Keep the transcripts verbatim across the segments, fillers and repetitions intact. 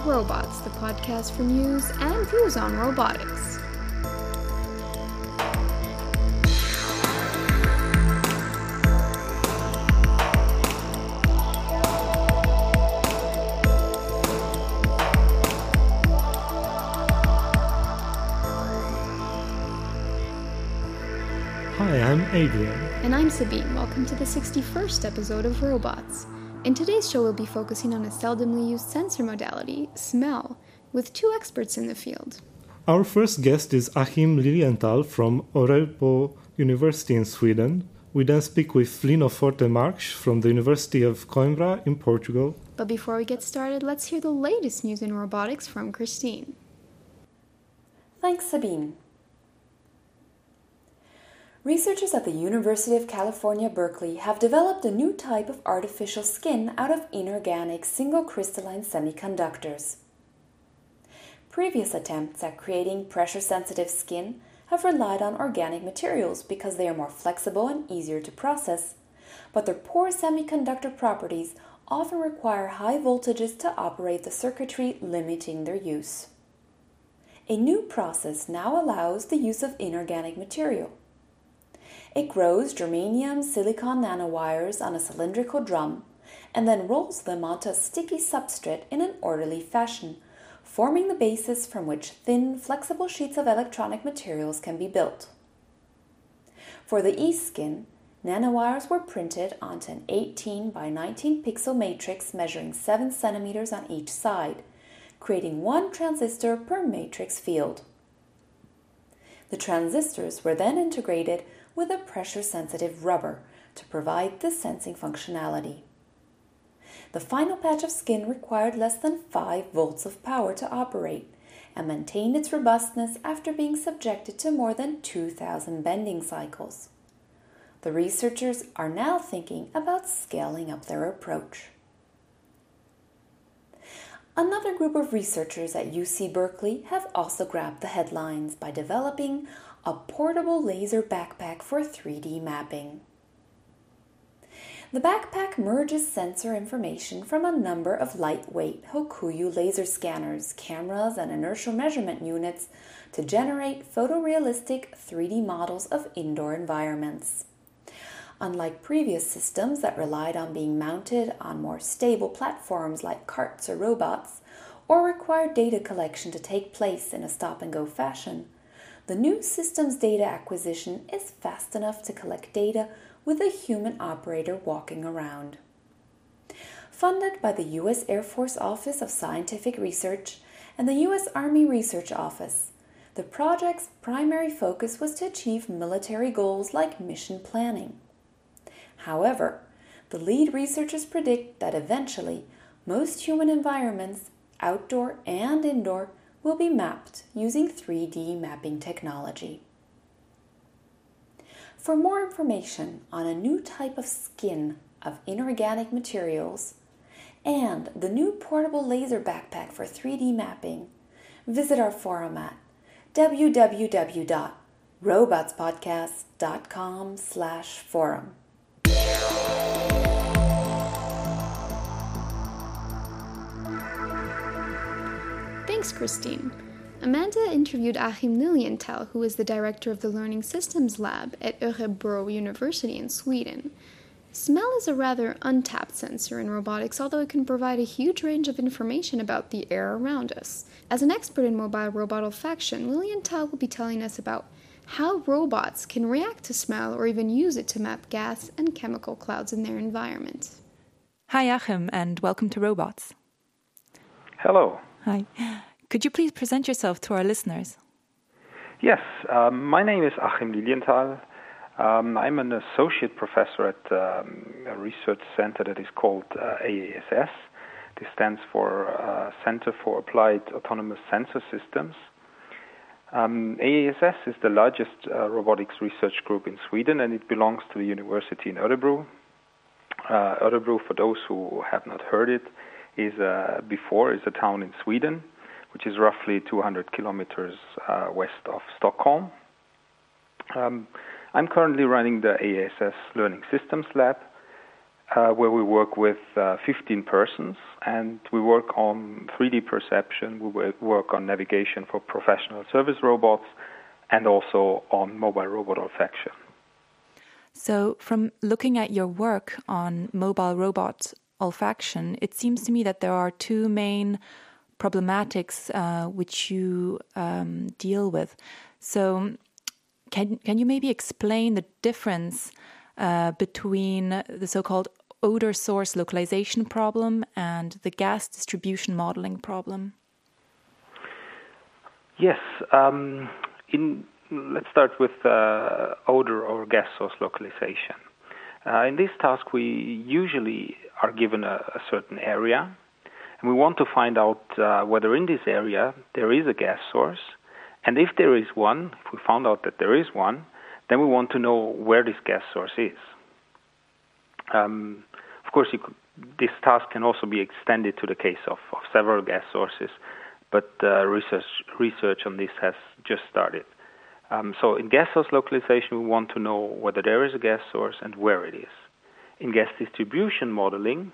Robots, the podcast for news and views on robotics. Hi, I'm Adrian. And I'm Sabine. Welcome to the sixty-first episode of Robots. In today's show, we'll be focusing on a seldomly used sensor modality, smell, with two experts in the field. Our first guest is Achim Lilienthal from Örebro University in Sweden. We then speak with Lino Forte Marques from the University of Coimbra in Portugal. But before we get started, let's hear the latest news in robotics from Christine. Thanks, Sabine. Researchers at the University of California, Berkeley have developed a new type of artificial skin out of inorganic single crystalline semiconductors. Previous attempts at creating pressure-sensitive skin have relied on organic materials because they are more flexible and easier to process, but their poor semiconductor properties often require high voltages to operate the circuitry, limiting their use. A new process now allows the use of inorganic material. It grows germanium silicon nanowires on a cylindrical drum and then rolls them onto a sticky substrate in an orderly fashion, forming the basis from which thin, flexible sheets of electronic materials can be built. For the E-skin, nanowires were printed onto an eighteen by nineteen pixel matrix measuring seven centimeters on each side, creating one transistor per matrix field. The transistors were then integrated with a pressure-sensitive rubber to provide the sensing functionality. The final patch of skin required less than five volts of power to operate and maintained its robustness after being subjected to more than two thousand bending cycles. The researchers are now thinking about scaling up their approach. Another group of researchers at U C Berkeley have also grabbed the headlines by developing a portable laser backpack for three D mapping. The backpack merges sensor information from a number of lightweight Hokuyu laser scanners, cameras, and inertial measurement units to generate photorealistic three D models of indoor environments. Unlike previous systems that relied on being mounted on more stable platforms like carts or robots, or required data collection to take place in a stop-and-go fashion, the new system's data acquisition is fast enough to collect data with a human operator walking around. Funded by the U S Air Force Office of Scientific Research and the U S Army Research Office, the project's primary focus was to achieve military goals like mission planning. However, the lead researchers predict that eventually most human environments, outdoor and indoor, will be mapped using three D mapping technology. For more information on a new type of skin of inorganic materials and the new portable laser backpack for three D mapping, visit our forum at w w w dot robotspodcast dot com slash forum. Thanks, Christine. Amanda interviewed Achim Lilienthal, who is the director of the Learning Systems Lab at Örebro University in Sweden. Smell is a rather untapped sensor in robotics, although it can provide a huge range of information about the air around us. As an expert in mobile robot olfaction, Lilienthal will be telling us about how robots can react to smell or even use it to map gas and chemical clouds in their environment. Hi, Achim, and welcome to Robots. Hello. Hi. Could you please present yourself to our listeners? Yes, um, my name is Achim Lilienthal. Um, I'm an associate professor at um, a research center that is called uh, A A S S. This stands for uh, Center for Applied Autonomous Sensor Systems. Um, A A S S is the largest uh, robotics research group in Sweden, and it belongs to the university in Örebro. Uh, Örebro, for those who have not heard it, is uh, before is a town in Sweden, which is roughly two hundred kilometers uh, west of Stockholm. Um, I'm currently running the A A S S Learning Systems Lab, uh, where we work with uh, fifteen persons, and we work on three D perception, we work on navigation for professional service robots, and also on mobile robot olfaction. So from looking at your work on mobile robot olfaction, it seems to me that there are two main problematics uh, which you um, deal with. So can, can you maybe explain the difference uh, between the so-called odor source localization problem and the gas distribution modeling problem? Yes. Um, in Let's start with uh, odor or gas source localization. Uh, in this task, we usually are given a, a certain area, and we want to find out uh, whether in this area there is a gas source, and if there is one, if we found out that there is one, then we want to know where this gas source is. Um, of course, you could, this task can also be extended to the case of, of several gas sources, but uh, research, research on this has just started. Um, so in gas source localization, we want to know whether there is a gas source and where it is. In gas distribution modeling,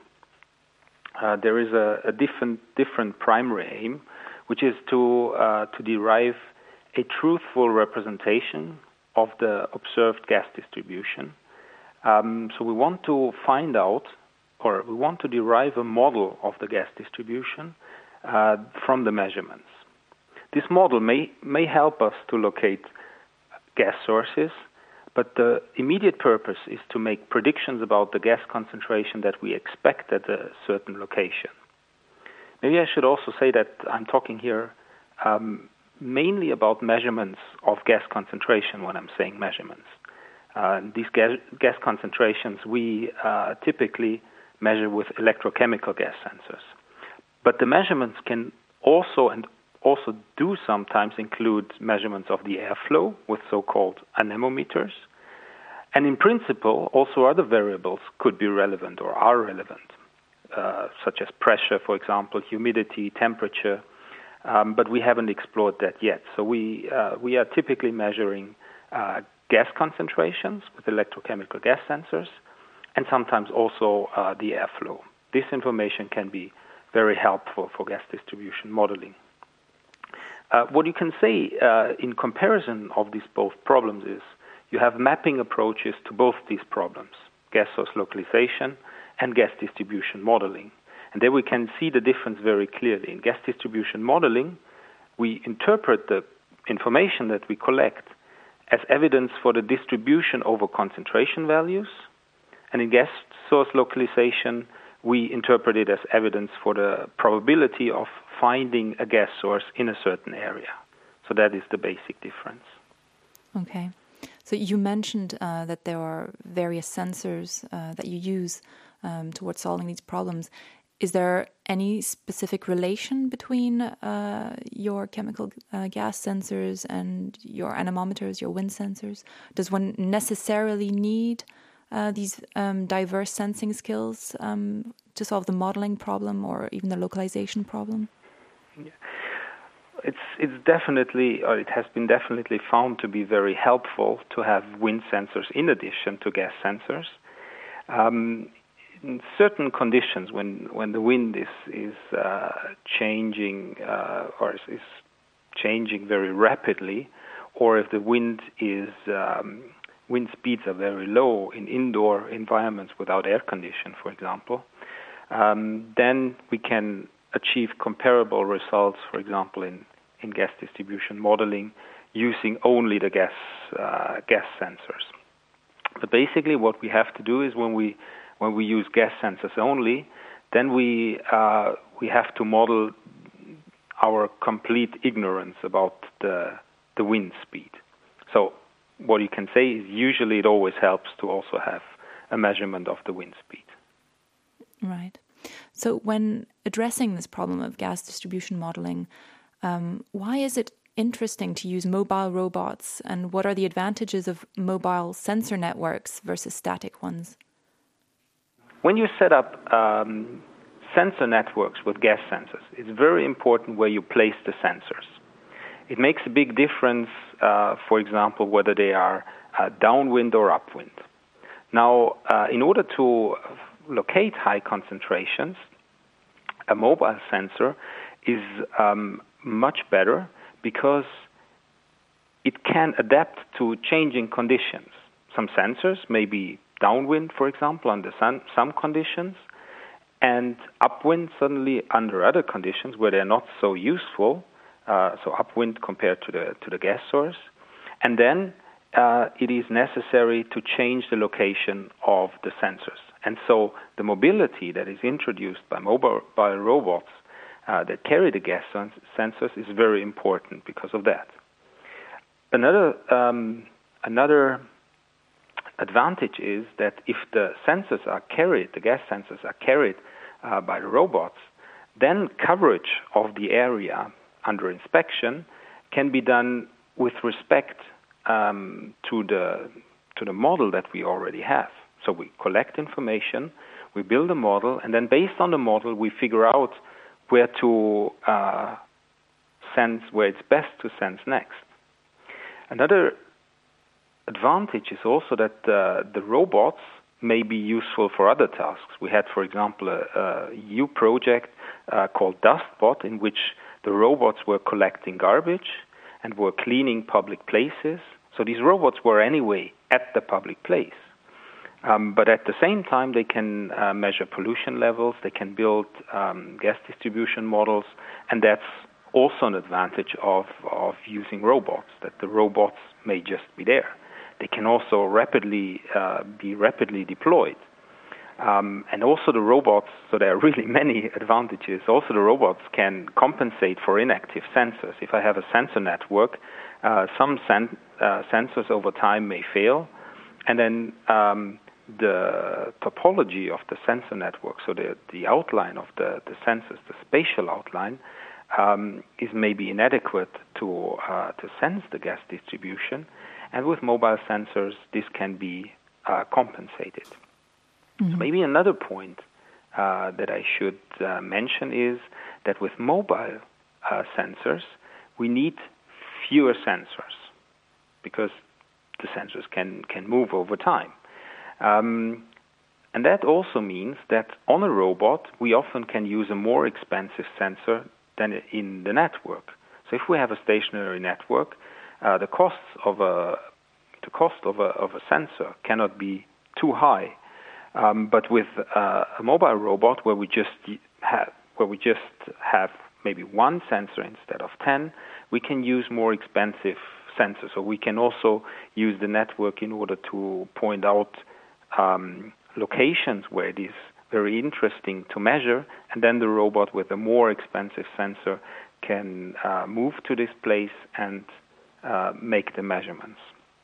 uh, there is a, a different different primary aim, which is to uh, to derive a truthful representation of the observed gas distribution. Um, so we want to find out, or we want to derive a model of the gas distribution uh, from the measurements. This model may may help us to locate gas sources, but the immediate purpose is to make predictions about the gas concentration that we expect at a certain location. Maybe I should also say that I'm talking here um, mainly about measurements of gas concentration when I'm saying measurements. Uh, these gas, gas concentrations we uh, typically measure with electrochemical gas sensors. But the measurements can also and also do sometimes include measurements of the airflow with so-called anemometers. And in principle, also other variables could be relevant or are relevant, uh, such as pressure, for example, humidity, temperature, um, but we haven't explored that yet. So we, uh, we are typically measuring uh, gas concentrations with electrochemical gas sensors, and sometimes also uh, the airflow. This information can be very helpful for gas distribution modeling. Uh, what you can say uh, in comparison of these both problems is you have mapping approaches to both these problems, gas source localization and gas distribution modeling. And there we can see the difference very clearly. In gas distribution modeling, we interpret the information that we collect as evidence for the distribution over concentration values. And in gas source localization, we interpret it as evidence for the probability of finding a gas source in a certain area. So that is the basic difference. Okay. So you mentioned uh, that there are various sensors uh, that you use um, towards solving these problems. Is there any specific relation between uh, your chemical uh, gas sensors and your anemometers, your wind sensors? Does one necessarily need Uh, these um, diverse sensing skills um, to solve the modeling problem or even the localization problem? Yeah. It's it's definitely, or it has been definitely found to be very helpful to have wind sensors in addition to gas sensors. Um, in certain conditions, when, when the wind is is uh, changing uh, or is, is changing very rapidly, or if the wind is um, wind speeds are very low in indoor environments without air condition, for example, um, then we can achieve comparable results, for example, in, in gas distribution modeling using only the gas uh, gas sensors. But basically what we have to do is when we when we use gas sensors only, then we uh, we have to model our complete ignorance about the the wind speed. So what you can say is usually it always helps to also have a measurement of the wind speed. Right. So when addressing this problem of gas distribution modeling, um, why is it interesting to use mobile robots, and what are the advantages of mobile sensor networks versus static ones? When you set up um, sensor networks with gas sensors, it's very important where you place the sensors. It makes a big difference, uh, for example, whether they are uh, downwind or upwind. Now, uh, in order to locate high concentrations, a mobile sensor is um, much better because it can adapt to changing conditions. Some sensors may be downwind, for example, under some, some conditions, and upwind suddenly under other conditions where they're not so useful, uh, so upwind compared to the to the gas source. And then uh, it is necessary to change the location of the sensors. And so the mobility that is introduced by mobile by robots uh, that carry the gas sens- sensors is very important because of that. Another um, another advantage is that if the sensors are carried, the gas sensors are carried uh, by the robots, then coverage of the area under inspection can be done with respect um, to the to the model that we already have. So we collect information, we build a model, and then based on the model, we figure out where to uh, sense, where it's best to sense next. Another advantage is also that uh, the robots may be useful for other tasks. We had, for example, a, a E U project uh, called DustBot, in which the robots were collecting garbage and were cleaning public places. So these robots were anyway at the public place. Um, but at the same time, they can uh, measure pollution levels, they can build um, gas distribution models, and that's also an advantage of, of using robots, that the robots may just be there. They can also rapidly uh, be rapidly deployed. Um, and also the robots, so there are really many advantages. Also the robots can compensate for inactive sensors. If I have a sensor network, uh, some sen- uh, sensors over time may fail, and then um, the topology of the sensor network, so the, the outline of the, the sensors, the spatial outline, um, is maybe inadequate to uh, to sense the gas distribution. And with mobile sensors, this can be uh, compensated. Mm-hmm. So maybe another point uh, that I should uh, mention is that with mobile uh, sensors, we need fewer sensors because the sensors can, can move over time. Um, and that also means that on a robot, we often can use a more expensive sensor than in the network. So if we have a stationary network, uh, the costs of a the cost of a of a sensor cannot be too high. Um, but with uh, a mobile robot, where we just have where we just have maybe one sensor instead of ten, we can use more expensive sensors. So we can also use the network in order to point out um, locations where it is very interesting to measure, and then the robot with a more expensive sensor can uh, move to this place and uh, make the measurements.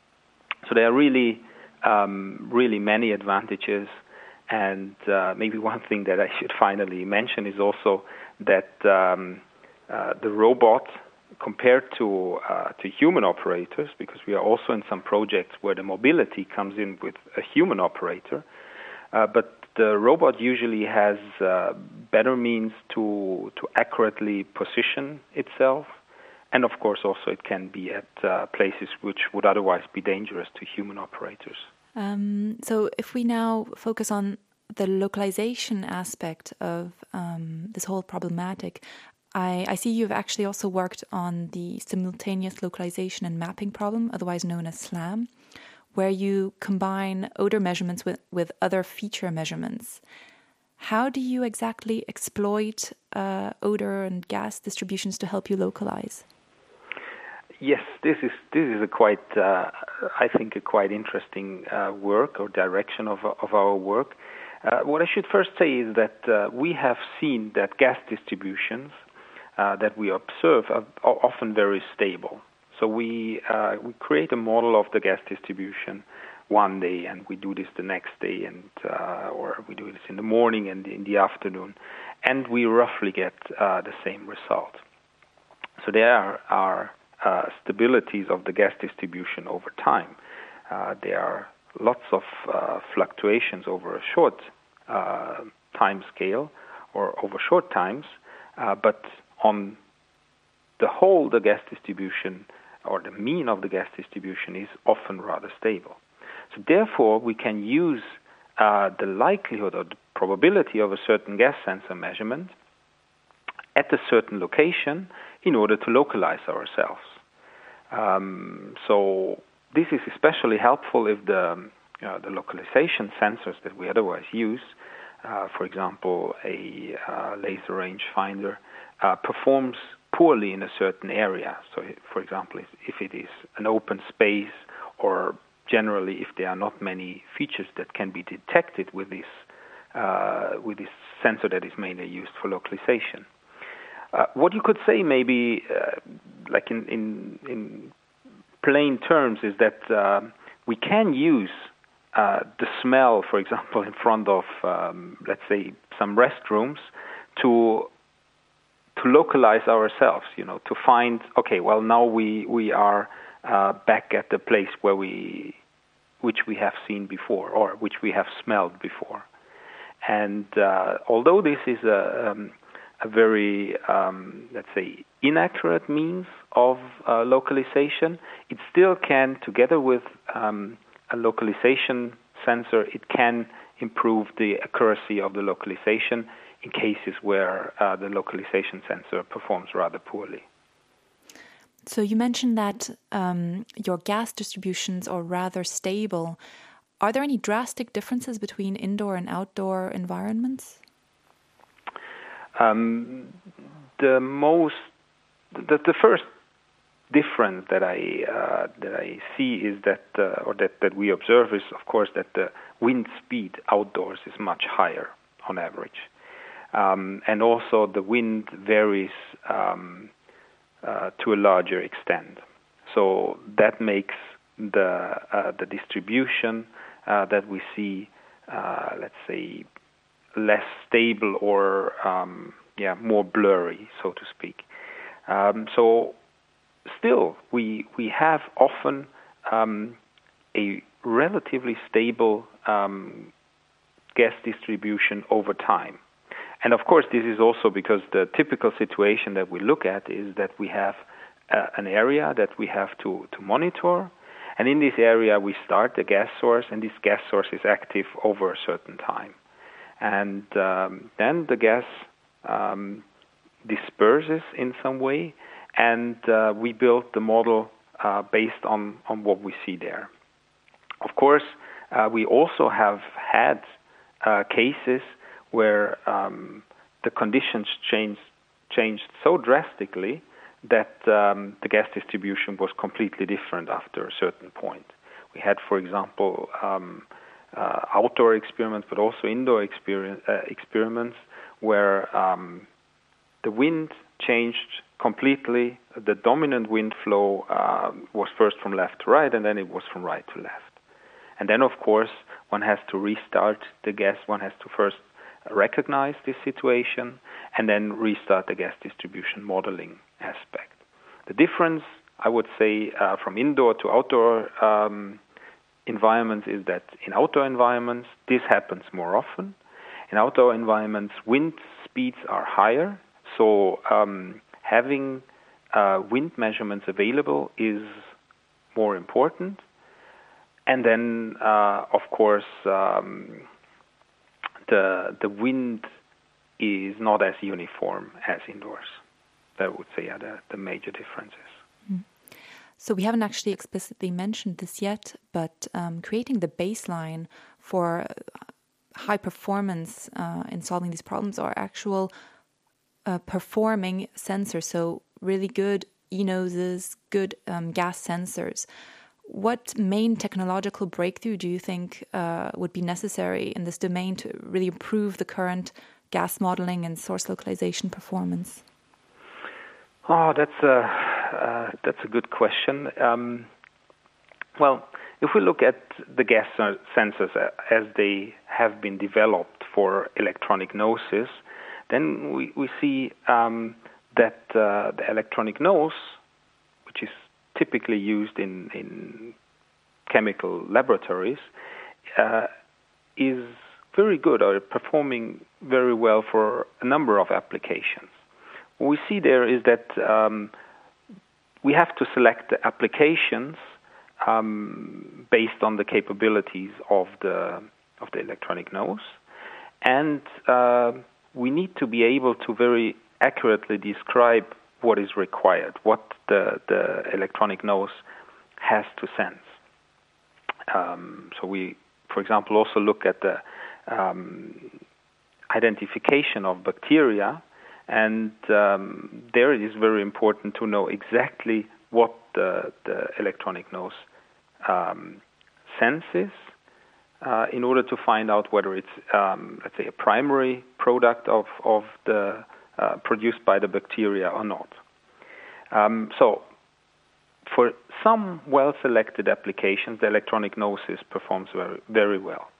So there are really, um, really many advantages, and uh, maybe one thing that I should finally mention is also that um, uh, the robot, compared to uh, to human operators, because we are also in some projects where the mobility comes in with a human operator, uh, but the robot usually has uh, better means to to accurately position itself, and of course also it can be at uh, places which would otherwise be dangerous to human operators. Um, so if we now focus on the localization aspect of um, this whole problematic, I, I see you've actually also worked on the simultaneous localization and mapping problem, otherwise known as SLAM, where you combine odor measurements with, with other feature measurements. How do you exactly exploit uh, odor and gas distributions to help you localize? Yes, this is this is a quite, uh, I think, a quite interesting uh, work or direction of of our work. Uh, what I should first say is that uh, we have seen that gas distributions uh, that we observe are, are often very stable. So we uh, we create a model of the gas distribution one day, and we do this the next day, and uh, or we do this in the morning and in the afternoon, and we roughly get uh, the same result. So there are, are uh, stabilities of the gas distribution over time. Uh, there are lots of uh, fluctuations over a short uh, time scale or over short times, uh, but on the whole, the gas distribution or the mean of the gas distribution is often rather stable. So therefore, we can use uh, the likelihood or the probability of a certain gas sensor measurement at a certain location in order to localize ourselves. Um, so this is especially helpful if the, uh, the localization sensors that we otherwise use, uh, for example, a uh, laser rangefinder, uh, performs poorly in a certain area. So, for example, if, if it is an open space, or generally if there are not many features that can be detected with this uh, with this sensor that is mainly used for localization. Uh, what you could say, maybe, uh, like in, in in plain terms, is that uh, we can use uh, the smell, for example, in front of, um, let's say, some restrooms, to to localize ourselves. You know, to find, okay, well, now we we are uh, back at the place where we, which we have seen before, or which we have smelled before. And uh, although this is a um, a very, um, let's say, inaccurate means of uh, localization, it still can, together with um, a localization sensor, it can improve the accuracy of the localization in cases where uh, the localization sensor performs rather poorly. So you mentioned that um, your gas distributions are rather stable. Are there any drastic differences between indoor and outdoor environments? Um, the most, the, the first difference that I uh, that I see is that, uh, or that, that we observe is, of course, that the wind speed outdoors is much higher on average, um, and also the wind varies um, uh, to a larger extent. So that makes the uh, the distribution uh, that we see, uh, let's say, less stable, or um, yeah, more blurry, so to speak. Um, so still, we we have often um, a relatively stable um, gas distribution over time. And of course, this is also because the typical situation that we look at is that we have uh, an area that we have to, to monitor, and in this area we start the gas source, and this gas source is active over a certain time. And um, then the gas um, disperses in some way, and uh, we build the model uh, based on, on what we see there. Of course, uh, we also have had uh, cases where um, the conditions changed, changed so drastically that um, the gas distribution was completely different after a certain point. We had, for example, um, Uh, outdoor experiments, but also indoor experience, uh, experiments where um, the wind changed completely. The dominant wind flow uh, was first from left to right, and then it was from right to left. And then, of course, one has to restart the gas. One has to first recognize this situation, and then restart the gas distribution modeling aspect. The difference, I would say, uh, from indoor to outdoor um, environments is that in outdoor environments this happens more often. In outdoor environments, wind speeds are higher, so um, having uh, wind measurements available is more important. And then, uh, of course, um, the the wind is not as uniform as indoors. That would say are the, the major differences. Mm. So we haven't actually explicitly mentioned this yet, but um, creating the baseline for high performance uh, in solving these problems are actual uh, performing sensors, so really good e-noses, good um, gas sensors. What main technological breakthrough do you think uh, would be necessary in this domain to really improve the current gas modeling and source localization performance? Oh, that's a uh, that's a good question. Um, well, if we look at the gas sensors as they have been developed for electronic noses, then we we see um, that uh, the electronic nose, which is typically used in in chemical laboratories, uh, is very good or performing very well for a number of applications. What we see there is that um, we have to select the applications um, based on the capabilities of the of the electronic nose, and uh, we need to be able to very accurately describe what is required, what the, the electronic nose has to sense. Um, so we, for example, also look at the um, identification of bacteria, and um, there it is very important to know exactly what the, the electronic nose um, senses uh, in order to find out whether it's, um, let's say, a primary product of, of the uh, produced by the bacteria or not. Um, so, for some well-selected applications, the electronic nose performs very, very well.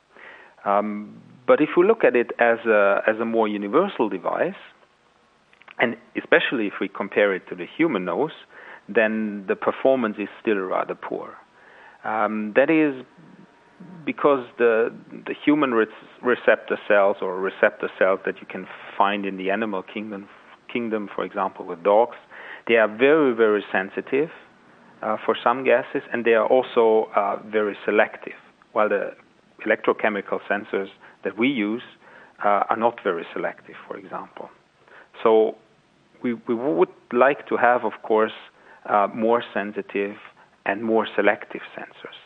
Um, but if we look at it as a, as a more universal device, and especially if we compare it to the human nose, then the performance is still rather poor. Um, that is because the the human re- receptor cells or receptor cells that you can find in the animal kingdom, kingdom, for example, with dogs, they are very, very sensitive uh, for some gases, and they are also uh, very selective, while the electrochemical sensors that we use uh, are not very selective, for example. So we, we would like to have, of course, uh, more sensitive and more selective sensors.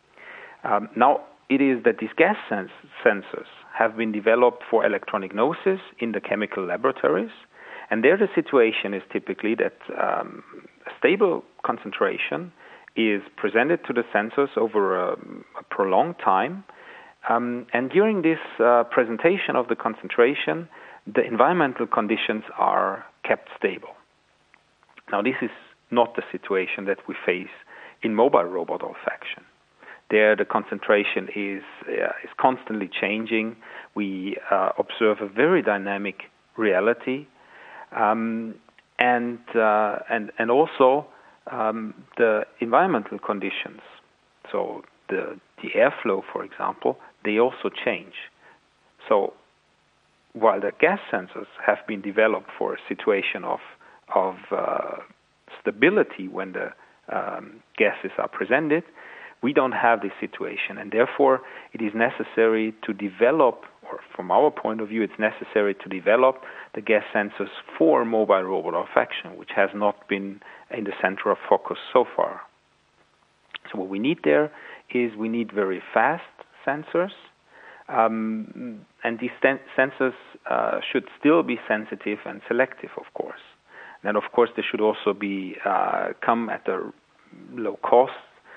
Um, now, it is that these gas sens- sensors have been developed for electronic noses in the chemical laboratories, and there the situation is typically that um, a stable concentration is presented to the sensors over a, a prolonged time, um, and during this uh, presentation of the concentration, the environmental conditions are kept stable. Now, this is not the situation that we face in mobile robot olfaction. There, the concentration is uh, is constantly changing. We uh, observe a very dynamic reality, um, and uh, and and also um, the environmental conditions. So the the airflow, for example, they also change. So while the gas sensors have been developed for a situation of of uh, stability when the um, gases are presented, we don't have this situation, and therefore it is necessary to develop, or from our point of view, it's necessary to develop the gas sensors for mobile robot olfaction, which has not been in the center of focus so far. So what we need there is we need very fast sensors, um, and these sen- sensors uh, should still be sensitive and selective, of course. And of course, they should also be uh, come at a low cost,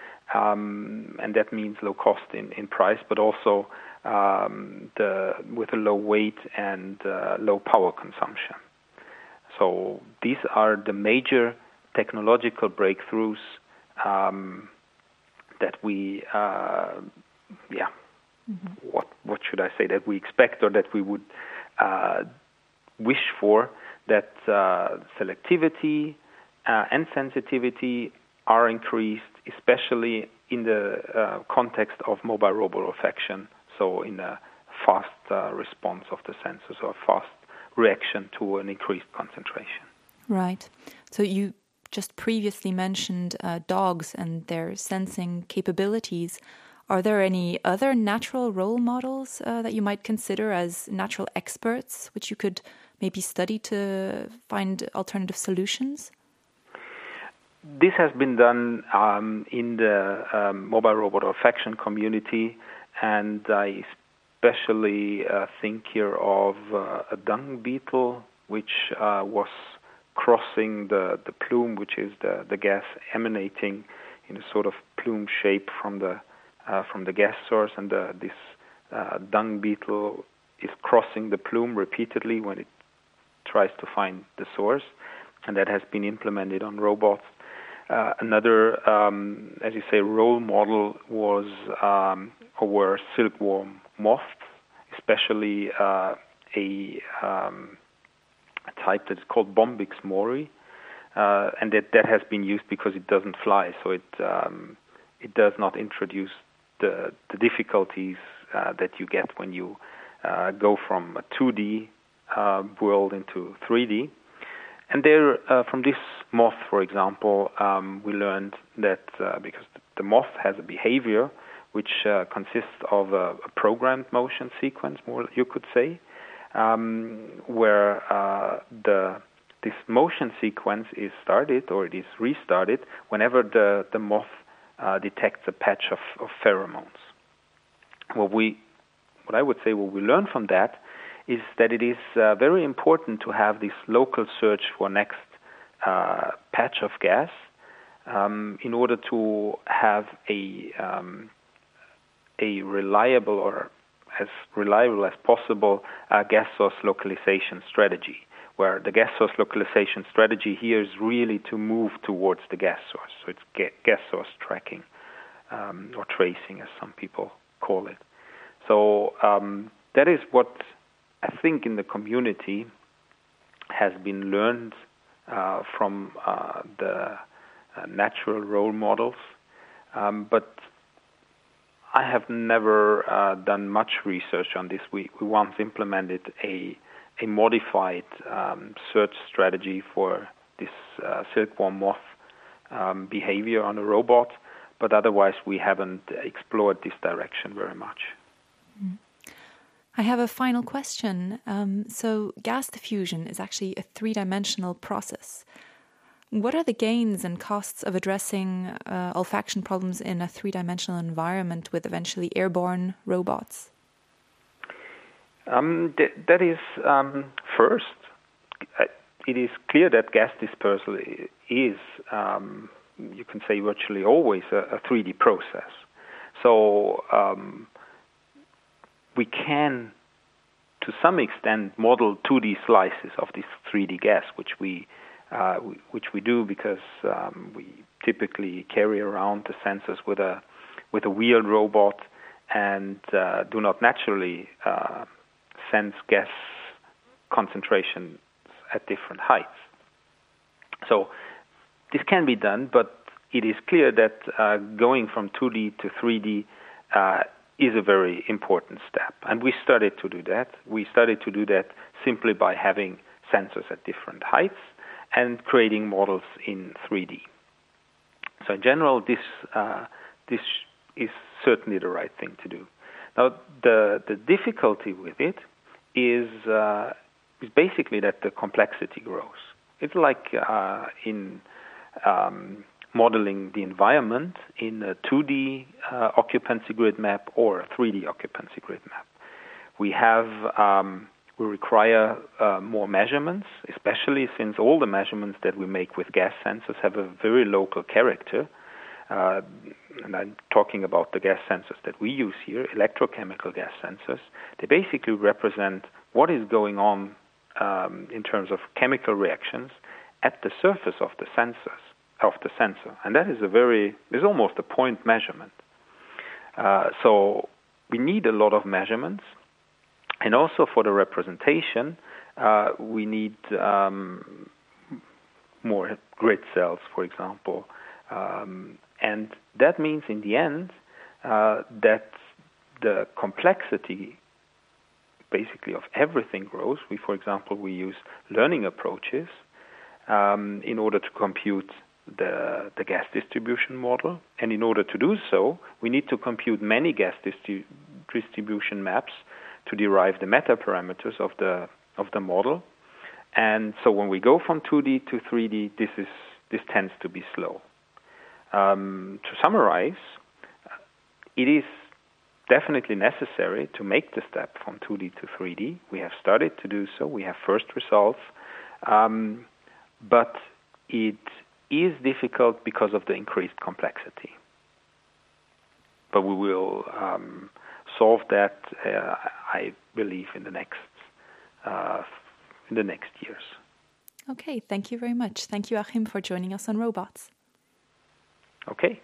um, and that means low cost in, in price, but also um, the, with a low weight and uh, low power consumption. So these are the major technological breakthroughs um, that we, uh, yeah, mm-hmm. what what should I say, that we expect or that we would uh, wish for, that uh, selectivity uh, and sensitivity are increased, especially in the uh, context of mobile robot olfaction, so in a fast uh, response of the sensors or fast reaction to an increased concentration. Right. So you just previously mentioned uh, dogs and their sensing capabilities. Are there any other natural role models uh, that you might consider as natural experts, which you could maybe study to find alternative solutions? This has been done um, in the um, mobile robot olfaction community, and I especially uh, think here of uh, a dung beetle, which uh, was crossing the, the plume, which is the, the gas emanating in a sort of plume shape from the uh, from the gas source, and the, this uh, dung beetle is crossing the plume repeatedly when it tries to find the source, and that has been implemented on robots. Uh, another, um, as you say, role model was um, or were silkworm moths, especially uh, a, um, a type that is called Bombyx mori, uh, and that, that has been used because it doesn't fly, so it um, it does not introduce the, the difficulties uh, that you get when you uh, go from a two D uh, world into three D. And there, uh, from this moth, for example, um, we learned that uh, because the moth has a behavior which uh, consists of a, a programmed motion sequence, more you could say, um, where uh, the this motion sequence is started or it is restarted whenever the, the moth uh, detects a patch of, of pheromones. What we, what I would say, what we learn from that is that it is uh, very important to have this local search for next uh, patch of gas um, in order to have a um, a reliable or as reliable as possible uh, gas source localization strategy, where the gas source localization strategy here is really to move towards the gas source. So it's ga- gas source tracking um, or tracing, as some people call it. So um, that is what I think in the community has been learned uh, from uh, the uh, natural role models, um, but I have never uh, done much research on this. We, we once implemented a a modified um, search strategy for this uh, silkworm moth um, behavior on a robot, but otherwise we haven't explored this direction very much. Mm. I have a final question. Um, so gas diffusion is actually a three-dimensional process. What are the gains and costs of addressing uh, olfaction problems in a three-dimensional environment with eventually airborne robots? Um, th- that is, um, first, it is clear that gas dispersal is, um, you can say, virtually always a, a three D process. So um, we can, to some extent, model two D slices of this three D gas, which we uh, which we do because um, we typically carry around the sensors with a with a wheeled robot and uh, do not naturally uh, sense gas concentrations at different heights. So this can be done, but it is clear that uh, going from two D to three D uh, is a very important step. And we started to do that. We started to do that simply by having sensors at different heights and creating models in three D. So in general, this uh, this is certainly the right thing to do. Now, the the difficulty with it is uh, is basically that the complexity grows. It's like uh, in um, modeling the environment in a two D uh, occupancy grid map or a three D occupancy grid map. We have um, we require uh, more measurements, especially since all the measurements that we make with gas sensors have a very local character. Uh, and I'm talking about the gas sensors that we use here, electrochemical gas sensors. They basically represent what is going on um, in terms of chemical reactions at the surface of the sensors, of the sensor. And that is a very, is almost a point measurement. Uh, so we need a lot of measurements. And also for the representation, uh, we need um, more grid cells, for example. Um, and that means in the end uh, that the complexity basically of everything grows. We, for example, we use learning approaches um, in order to compute the, the gas distribution model. And in order to do so, we need to compute many gas distri- distribution maps to derive the meta parameters of the of the model. And so when we go from two D to three D, this is this tends to be slow. Um, to summarize, it is definitely necessary to make the step from two D to three D. We have started to do so. We have first results. Um, but it is difficult because of the increased complexity. But we will um, solve that, uh, I believe, in the next uh, in the next years. Okay, thank you very much. Thank you, Achim, for joining us on Robots. Okay.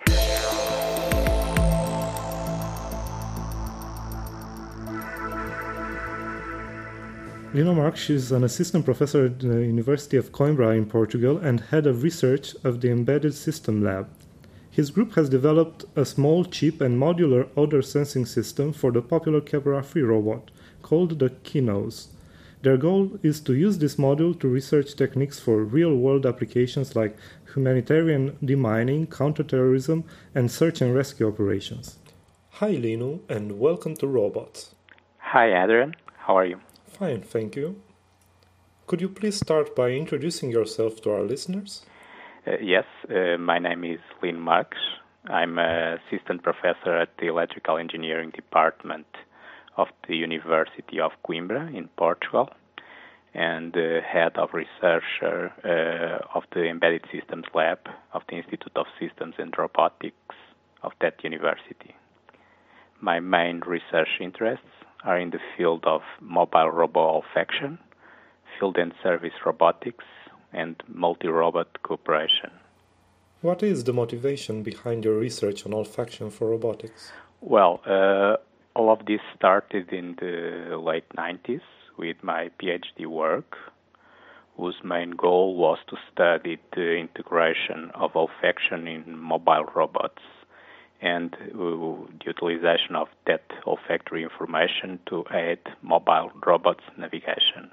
Lino Marques is an assistant professor at the University of Coimbra in Portugal and head of research of the Embedded System Lab. His group has developed a small, cheap and modular odor sensing system for the popular Kebra Free robot, called the Kinos. Their goal is to use this module to research techniques for real-world applications like humanitarian demining, counterterrorism, and search and rescue operations. Hi Lino, and welcome to Robots. Hi Adrian, how are you? Fine, thank you. Could you please start by introducing yourself to our listeners? Uh, yes, uh, my name is Lino Marques. I'm an assistant professor at the Electrical Engineering Department of the University of Coimbra in Portugal, and uh, head of research uh, of the Embedded Systems Lab of the Institute of Systems and Robotics of that university. My main research interests are in the field of mobile robot olfaction, field and service robotics, and multi-robot cooperation. What is the motivation behind your research on olfaction for robotics? Well, uh, all of this started in the late nineties with my PhD work, whose main goal was to study the integration of olfaction in mobile robots and uh, the utilization of that olfactory information to aid mobile robots navigation.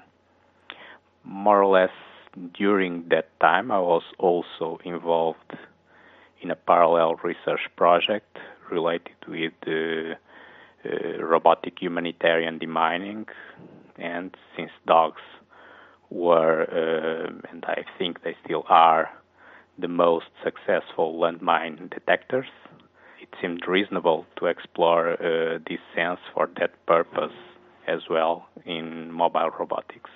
More or less during that time, I was also involved in a parallel research project related with uh, uh, robotic humanitarian demining, and since dogs were, uh, and I think they still are, the most successful landmine detectors, it seemed reasonable to explore uh, this sense for that purpose as well in mobile robotics.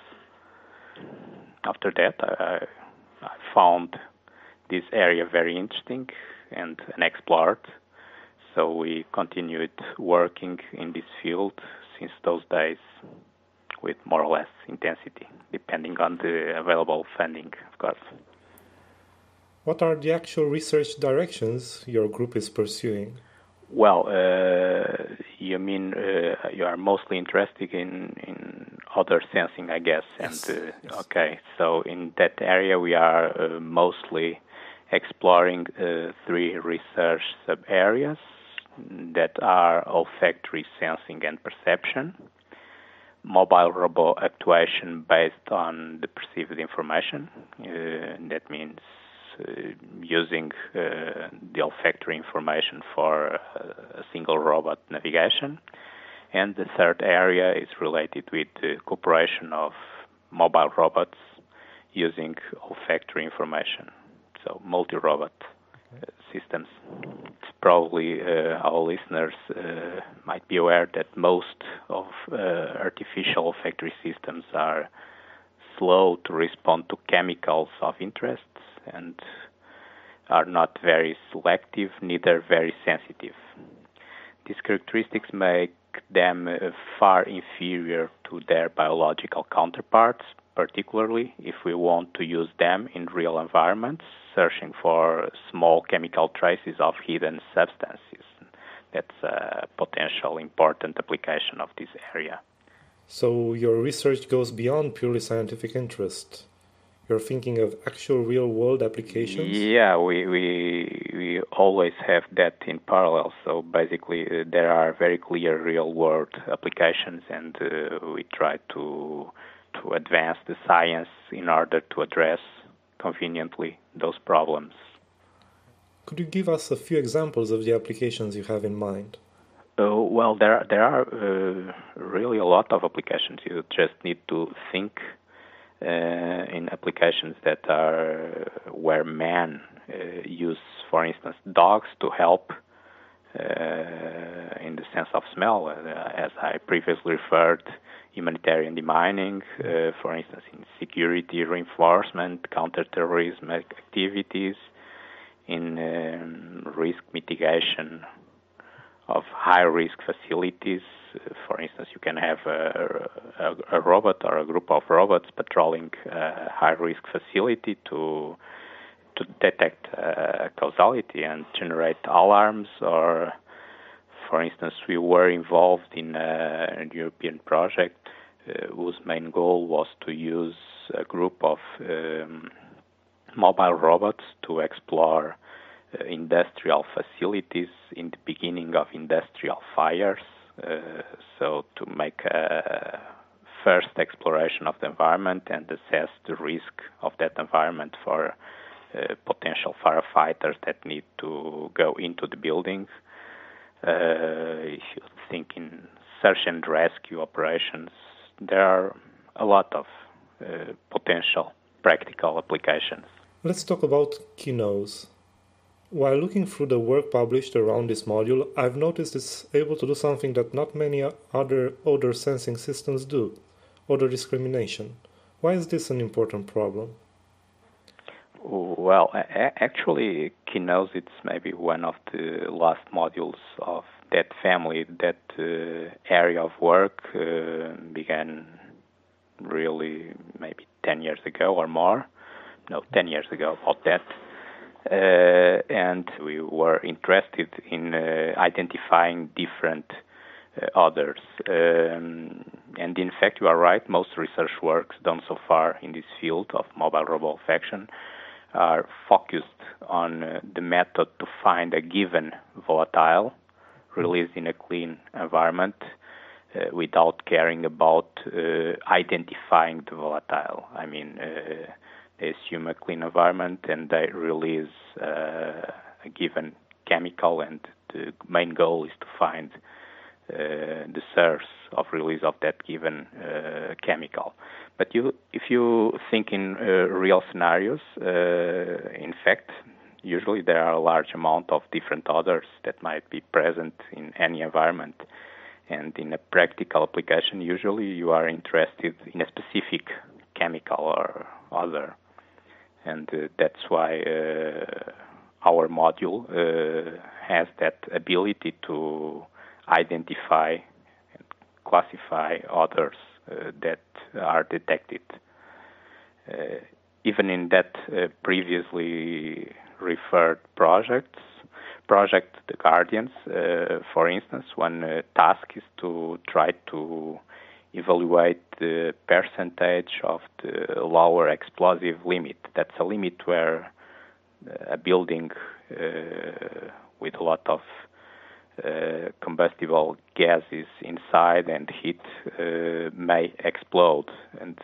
After that, I, I found this area very interesting and unexplored, so we continued working in this field since those days with more or less intensity, depending on the available funding, of course. What are the actual research directions your group is pursuing? Well, uh, you mean uh, you are mostly interested in, in other sensing, I guess. Yes. And uh, yes. Okay, so in that area we are uh, mostly exploring uh, three research sub-areas that are olfactory sensing and perception, mobile robot actuation based on the perceived information. Uh, that means uh, using uh, the olfactory information for uh, a single robot navigation. And the third area is related with the cooperation of mobile robots using olfactory information, so multi-robot uh, systems. It's probably uh, our listeners uh, might be aware that most of uh, artificial olfactory systems are slow to respond to chemicals of interest and are not very selective, neither very sensitive. These characteristics make them uh, far inferior to their biological counterparts, particularly if we want to use them in real environments, searching for small chemical traces of hidden substances. That's a potential important application of this area. So your research goes beyond purely scientific interest. You're thinking of actual real-world applications? Yeah, we, we we always have that in parallel. So basically, uh, there are very clear real-world applications, and uh, we try to to advance the science in order to address conveniently those problems. Could you give us a few examples of the applications you have in mind? Uh, well, there there are uh, really a lot of applications. You just need to think uh, in applications that are where man uh, use, for instance, dogs to help uh, in the sense of smell, uh, as I previously referred, humanitarian demining, uh, for instance, in security reinforcement, counterterrorism activities, in um, risk mitigation of high-risk facilities. Uh, for instance, you can have a, a, a robot or a group of robots patrolling a high-risk facility to to detect uh, causality and generate alarms. Or, for instance, we were involved in a, a European project uh, whose main goal was to use a group of um, mobile robots to explore uh, industrial facilities in the beginning of industrial fires, uh, so to make a first exploration of the environment and assess the risk of that environment for uh, potential firefighters that need to go into the building. Uh, if you think in search and rescue operations, there are a lot of uh, potential practical applications. Let's talk about KeyNose. While looking through the work published around this module, I've noticed it's able to do something that not many other odor sensing systems do: odor discrimination. Why is this an important problem? Well, a- actually, KeyNose, it's maybe one of the last modules of that family. That uh, area of work uh, began really maybe ten years ago or more. No, ten years ago, about that. Uh, and we were interested in uh, identifying different uh, odors. Um, and in fact, you are right, most research works done so far in this field of mobile robot olfaction are focused on uh, the method to find a given volatile released in a clean environment uh, without caring about uh, identifying the volatile. I mean, uh, they assume a clean environment and they release uh, a given chemical, and the main goal is to find uh, the source of release of that given uh, chemical. But you, if you think in uh, real scenarios, uh, in fact, usually there are a large amount of different odors that might be present in any environment. And in a practical application, usually you are interested in a specific chemical or odor. And uh, that's why uh, our module uh, has that ability to identify and classify odors uh, that are detected. Uh, even in that uh, previously referred projects, project The Guardians, uh, for instance, one uh, task is to try to evaluate the percentage of the lower explosive limit. That's a limit where a building uh, with a lot of uh, combustible gases inside and heat uh, may explode. And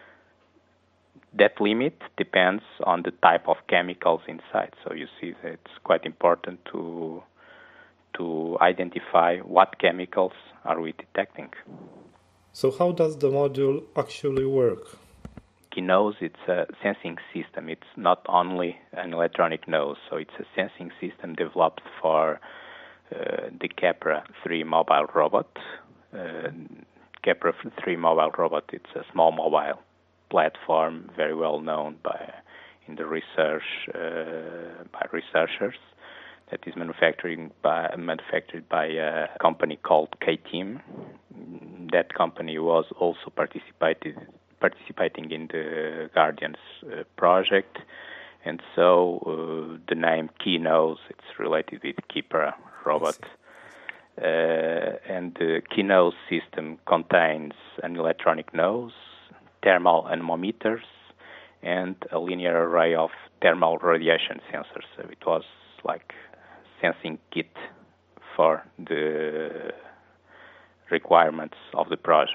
that limit depends on the type of chemicals inside. So you see that it's quite important to to identify what chemicals are we detecting. So how does the module actually work? KeyNose, it's a sensing system. It's not only an electronic nose, so it's a sensing system developed for uh, the Kepra three mobile robot. Uh, Kepra three mobile robot, it's a small mobile platform, very well known by in the research uh, by researchers. That is manufacturing by, manufactured by a company called K-Team. That company was also participated participating in the Guardians uh, project, and so uh, the name KeyNose, it's related with Kepra robot. Uh, and the KeyNose system contains an electronic nose, thermal anemometers, and a linear array of thermal radiation sensors. So it was like sensing kit for the requirements of the project.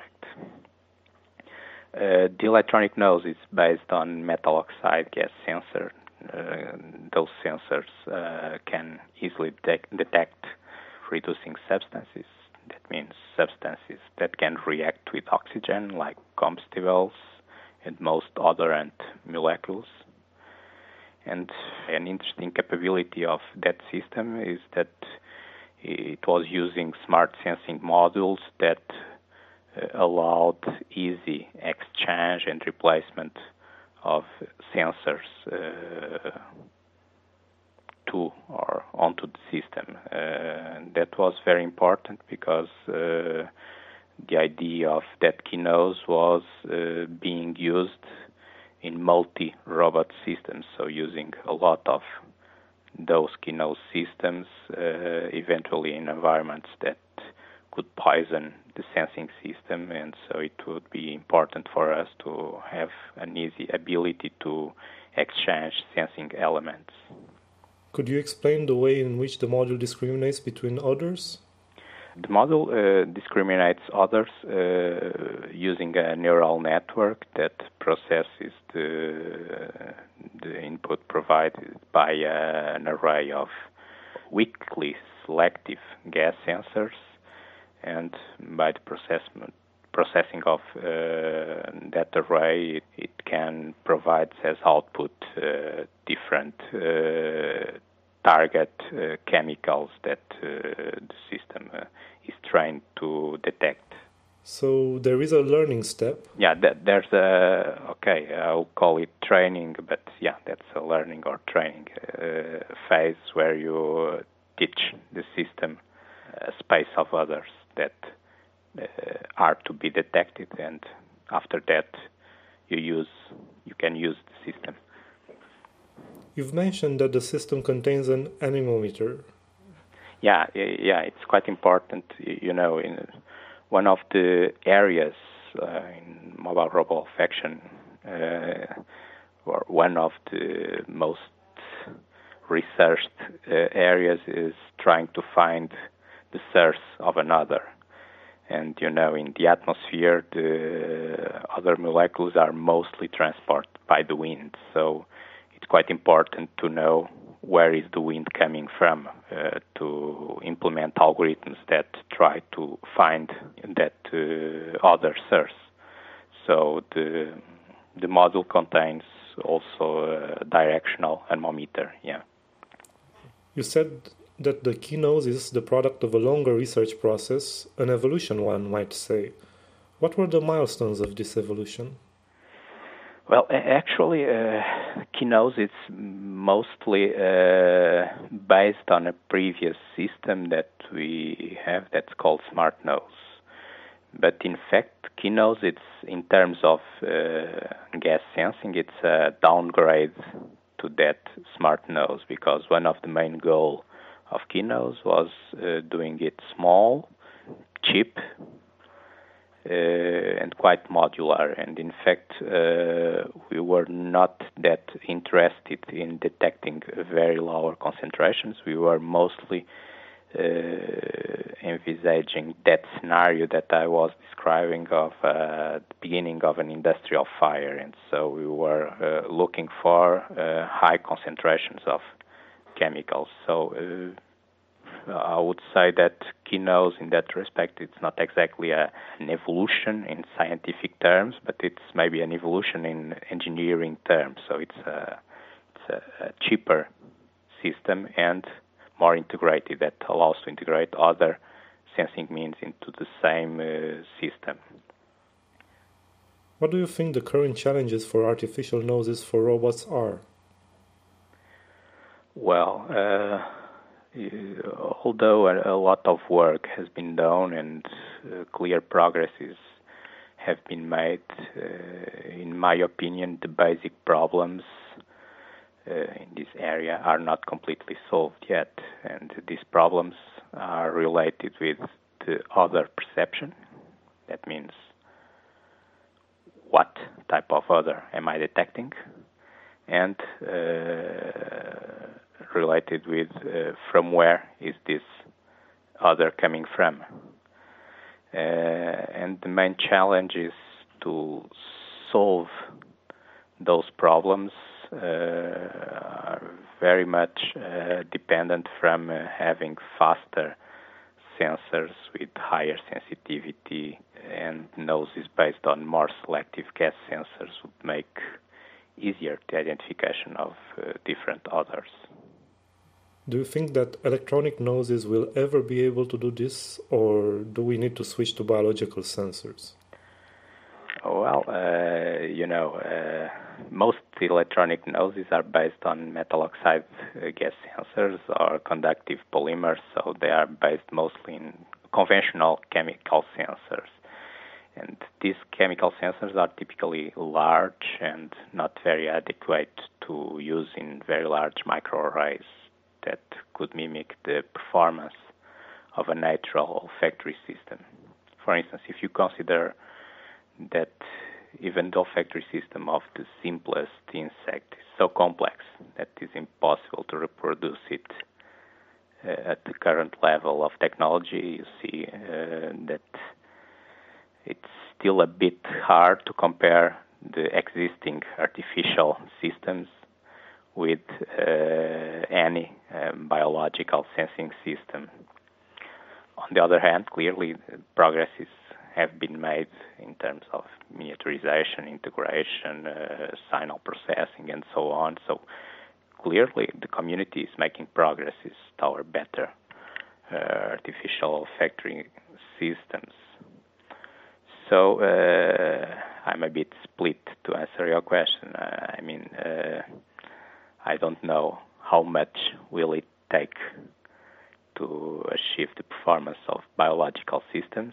Uh, the electronic nose is based on metal oxide gas sensor. Uh, those sensors uh, can easily de- detect reducing substances. That means substances that can react with oxygen, like combustibles and most odorant molecules. And an interesting capability of that system is that it was using smart sensing modules that uh, allowed easy exchange and replacement of sensors uh, to or onto the system. Uh, that was very important because uh, the idea of that KeyNose was uh, being used in multi-robot systems, so using a lot of those KeyNose systems uh, eventually in environments that could poison the sensing system, and so it would be important for us to have an easy ability to exchange sensing elements. Could you explain the way in which the module discriminates between odors? The model uh, discriminates odors uh, using a neural network that processes the, the input provided by uh, an array of weakly selective gas sensors, and by the processment, processing of uh, that array, it, it can provide as output uh, different uh, target uh, chemicals that uh, the system uh, is trained to detect. So there is a learning step? Yeah, that, there's a, okay, I'll call it training, but yeah, that's a learning or training uh, phase where you teach the system a space of others that uh, are to be detected, and after that you use, you can use the system. You've mentioned that the system contains an anemometer. Yeah, yeah, it's quite important, you know, in one of the areas uh, in mobile robot olfaction, uh, or one of the most researched uh, areas is trying to find the source of another. And, you know, in the atmosphere, the other molecules are mostly transported by the wind. So it's quite important to know where is the wind coming from uh, to implement algorithms that try to find that uh, other source. So the the module contains also a directional anemometer. Yeah. You said that the KeyNose is the product of a longer research process, an evolution, one might say. What were the milestones of this evolution? Well, actually, uh, KeyNose is mostly uh, based on a previous system that we have that's called SmartNose. But in fact, KeyNose, it's in terms of uh, gas sensing, it's a downgrade to that SmartNose, because one of the main goals of KeyNose was uh, doing it small, cheap, Uh, and quite modular. And in fact, uh, we were not that interested in detecting very lower concentrations. We were mostly uh, envisaging that scenario that I was describing of uh, the beginning of an industrial fire. And so we were uh, looking for uh, high concentrations of chemicals. So uh, I would say that KeyNose, in that respect, it's not exactly a, an evolution in scientific terms, but it's maybe an evolution in engineering terms. So it's a, it's a, a cheaper system and more integrated, that allows to integrate other sensing means into the same uh, system. What do you think the current challenges for artificial noses for robots are? Well, uh, although a, a lot of work has been done and uh, clear progresses have been made, uh, in my opinion, the basic problems uh, in this area are not completely solved yet. And these problems are related with the other perception. That means, what type of other am I detecting? And uh, related with uh, from where is this other coming from. Uh, and the main challenge is to solve those problems uh, are very much uh, dependent from uh, having faster sensors with higher sensitivity, and noses based on more selective gas sensors would make easier the identification of uh, different others. Do you think that electronic noses will ever be able to do this, or do we need to switch to biological sensors? Well, uh, you know, uh, most electronic noses are based on metal oxide uh, gas sensors or conductive polymers, so they are based mostly in conventional chemical sensors. And these chemical sensors are typically large and not very adequate to use in very large microarrays that could mimic the performance of a natural olfactory system. For instance, if you consider that even the olfactory system of the simplest insect is so complex that it is impossible to reproduce it uh, at the current level of technology, you see uh, that it's still a bit hard to compare the existing artificial systems with uh, any um, biological sensing system. On the other hand, clearly progresses have been made in terms of miniaturization, integration, uh, signal processing, and so on. So clearly the community is making progresses toward better uh, artificial olfactory systems. So uh, I'm a bit split to answer your question. Uh, I mean, uh, I don't know how much will it take to achieve the performance of biological systems,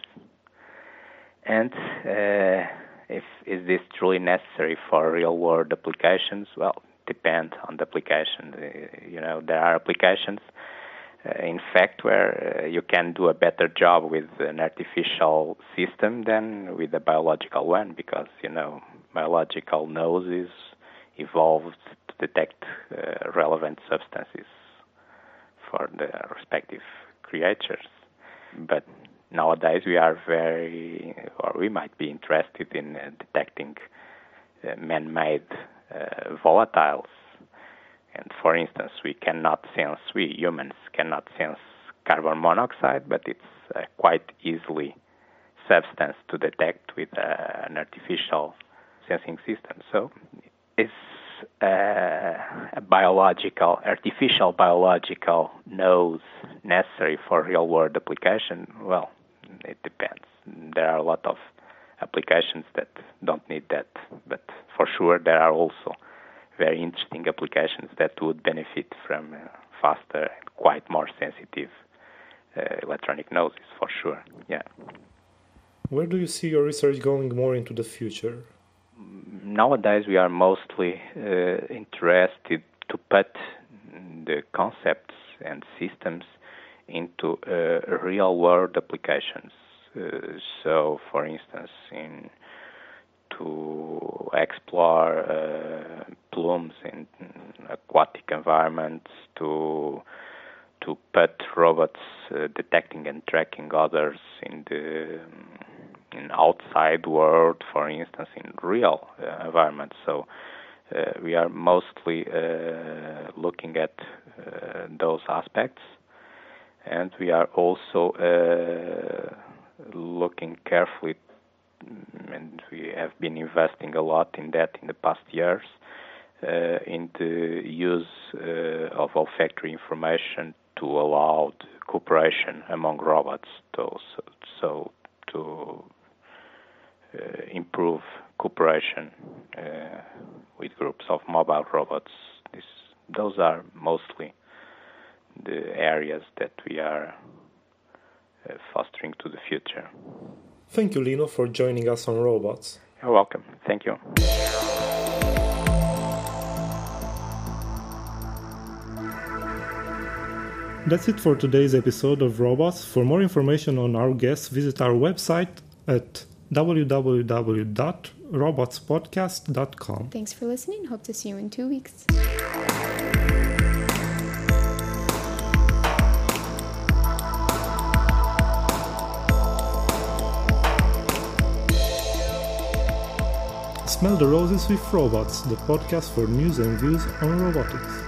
and uh, if is this truly necessary for real-world applications? Well, depend on the application. Uh, you know, there are applications, uh, in fact, where uh, you can do a better job with an artificial system than with a biological one, because you know, biological noses evolved to detect uh, relevant substances for the respective creatures. But nowadays we are very, or we might be interested in uh, detecting uh, man-made uh, volatiles. And for instance, we cannot sense, we humans cannot sense carbon monoxide, but it's uh, quite easily substance to detect with uh, an artificial sensing system. So it's uh, a biological, artificial biological nose necessary for real-world application. Well, it depends. There are a lot of applications that don't need that, but for sure there are also very interesting applications that would benefit from uh, faster and quite more sensitive uh, electronic noses, for sure. Yeah. Where do you see your research going more into the future? Nowadays we are mostly uh, interested to put the concepts and systems into uh, real-world applications. Uh, so, for instance, in to explore uh, plumes in aquatic environments, to to put robots uh, detecting and tracking others in the in outside world, for instance, in real uh, environments. So uh, we are mostly uh, looking at uh, those aspects, and we are also uh, looking carefully, and we have been investing a lot in that in the past years, uh, in the use uh, of olfactory information to allow cooperation among robots, to, so, so to uh, improve cooperation uh, with groups of mobile robots. This, those are mostly the areas that we are uh, fostering to the future. Thank you, Lino, for joining us on Robots. You're welcome. Thank you. That's it for today's episode of Robots. For more information on our guests, visit our website at w w w dot robots podcast dot com. Thanks for listening. Hope to see you in two weeks. Smell the Roses with Robots, the podcast for news and views on robotics.